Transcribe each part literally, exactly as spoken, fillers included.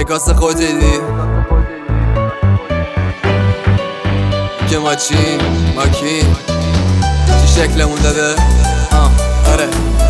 انعکاس خودتی که ما چی؟ ما کی؟ چی شکلمون داده؟ آه آره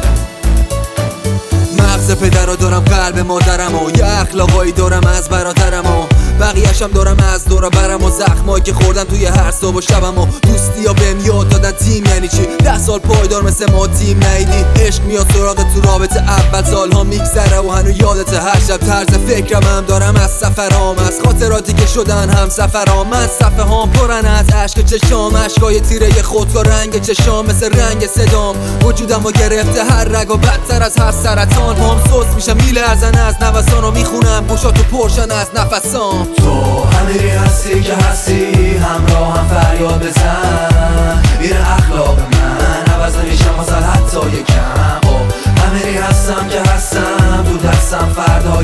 مغز پدر دارم، قلب مادرم و یه اخلاقایی دارم از برادرم و بقیه‌شم دارم از دور برم و زخمایی که خوردم توی هر صبح و شبم و دوستی ها بهم یاد دادن تیم یعنی چی. ده سال پایدار مثل ما تیم نیدی، عشق میاد سراغ تو رابطه اول، سالها میگذره و هنو یادت هر شب. طرز فکرم هم دارم از سفرام، از خاطراتی که شدن هم سفرام. من صفحه هام پرن از عشق چشام، عشقای تیره خودکار رنگ چشام مثل رنگ صدام. وجودم و گرفته هر رگ و بدتر از هر سرطان. پام سوس میشم میلرزن از نوسان و میخونم گوشاتو پرشن از نفسام. تو همیری هستی که هستی، همراه هم فریاد بزن. این اخلاق من عوض نمیشم واسه حتی یکم. همیری هستم که هستم، تو دستم فردای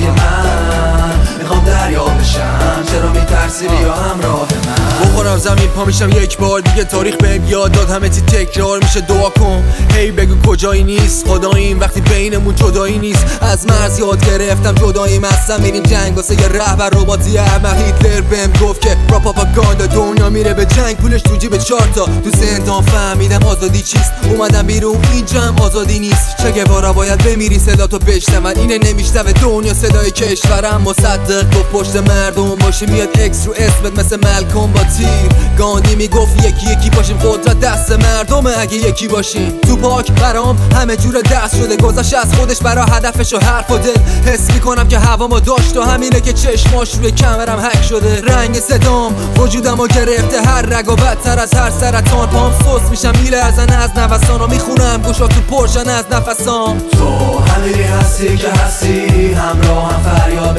من. میخوام دریا بشم، چرا میترسی بیا همراه من. بخورم زمین پا میشم یک بار دیگه، تاریخ بهم یاد داد همه چی تکرار میشه. دعا کن هی بگو کجایی نیست خداییم وقتی بینمون جدایی نیست. از مرز یاد گرفتم جداییم هستم، میریم جنگ واسه یه رهبر رباتی احمق. هیتلر بهم گفت که را پاپاگاندا دنیا میره به جنگ، پولش تو جیب چارتا. تو زندان فهمیدم آزادی چیست، اومدم بیرون اینجا هم آزادی نیست. چه گوارا باید بمیری صدا تو بشنون، اینه نمیشنوه دنیا صدای کشورم. مصدق گفت پشت مردم باشی میاد اکس رو اسمت مثل ملکم با تیر. گاندی میگفت یکی یکی باشیم، قدرت دست مردمه اگه یکی باشیم. تو پاک برام همه جور دست شده، گذشت از خودش برا هدفش و حرف و دل. حس میکنم که هوامو داشت و همینه که چشماش روی کمرم هک شده. رنگ صدام وجودمو گرفته هر رگ و بدتر از هر سرطان. پام سوس میشم میلرزن از نوسان و میخونم گوشاتو پرشن از نفسام. تو همیری هستی که هستی، همراه هم فریاد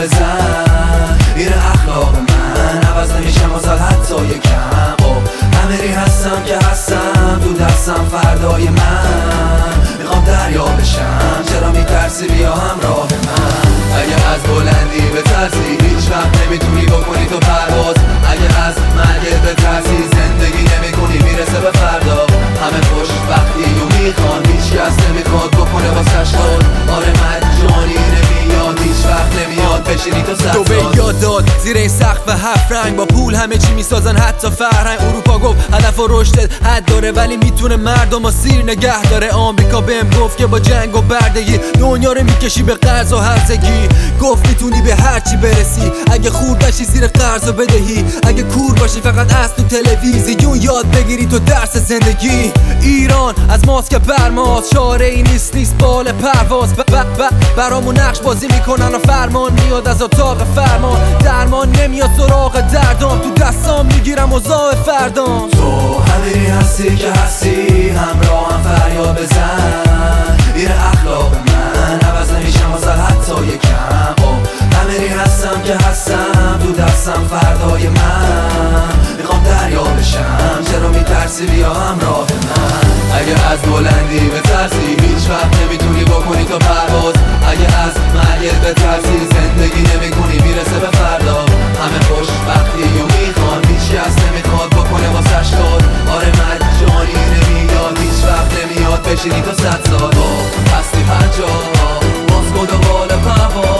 بزن. این اخلاق من عوض نمیشم واسه حتی یکم. همیری هستم که هستم، تو دستم فردای من. میخوام دریا بشم، چرا میترسی بیا همراه من. اگه از بلندی بترسی هیچ وقت نمیتونی بکنی تو پرواز. اگه از مرگت بترسی زندگی نمیکنی میرسه به فردا. همه خوشبختی و میخوان، هیچ کس نمیخواد بکنه واسش کار. آره مجانی نمیاد، هیچ وقت نمیاد بشینی تو صد سال. تو به یاد داد زیر این سقف هفت رنگ، با پول همه چی میسازن حتی فرهنگ. اروپا گفت هدف و رشدت حد داره ولی میتونه مردم و سیر نگه داره. آمریکا بهم گفت که با جنگ و بردگی دنیا رو میکشی به قرض و هرزگی. گفت میتونی به هر چی برسی اگه خورد نشی زیر قرض و بدهی. اگه کور باشی فقط از تو تلویزیون یاد بگیری تو درس زندگی. ایران از ماست که برماست، چاره ای نیست نیست بال پرواز. ب ب ب برامون نقش بازی میکنن و فرمان میاد از اتاق فرمان. درمان نمیاد سراغ دردام، تو دستام میگیرم اوضاع فردام. تو همیری هستی که هستی، همراه هم فریاد بزن. این اخلاق من عوض نمیشم واسه حتی یکم. همیری هستم که هستم، تو دستم فردای من. میخوام دریا بشم، چرا میترسی بیا همراه من. اگه از بلندی بترسی هیچ وقت نمیتونی بکنی تو پرواز. اگه از مرگت بترسی زندگی نمیکنی میرسه به فردا. همه خوشبختی و میخوان، هیچ کس نمیخواد بکنه واسش کار. آره مجانی نمیاد، هیچ وقت نمیاد بشینی تو صد سال. هستی پنجاه باز کن و بال پرواز.